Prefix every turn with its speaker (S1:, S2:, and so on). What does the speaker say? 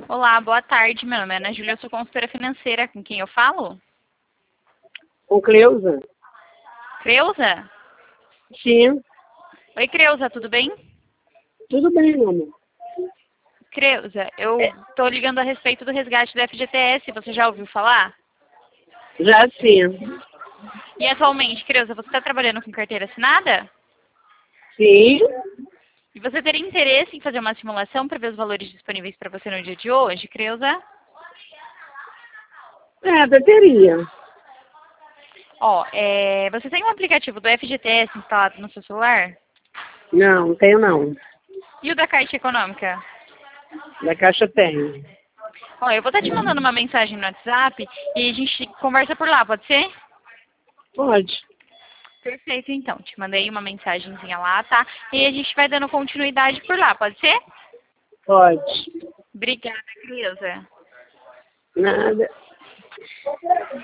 S1: Olá, boa tarde. Meu nome é Ana Júlia, eu sou consultora financeira. Com quem eu falo?
S2: Com Cleusa?
S1: Creuza?
S2: Sim,
S1: Oi, Creuza, tudo bem?
S2: tudo bem, meu amor.
S1: Creuza, eu tô ligando a respeito do resgate do FGTS. Você já ouviu falar?
S2: Já sim.
S1: E atualmente, Creuza, você está trabalhando com carteira assinada?
S2: Sim,
S1: E você teria interesse em fazer uma simulação para ver os valores disponíveis para você no dia de hoje, Creuza?
S2: até teria.
S1: Ó, você tem um aplicativo do FGTS instalado no seu celular?
S2: Não, tenho não.
S1: E o da Caixa Econômica?
S2: Da Caixa tem.
S1: Ó, eu vou estar te mandando uma mensagem no WhatsApp e a gente conversa por lá, pode ser?
S2: Pode.
S1: Perfeito, então. Te mandei uma mensagenzinha lá, tá? E a gente vai dando continuidade por lá, pode ser?
S2: Pode.
S1: Obrigada, Cleusa.
S2: Nada.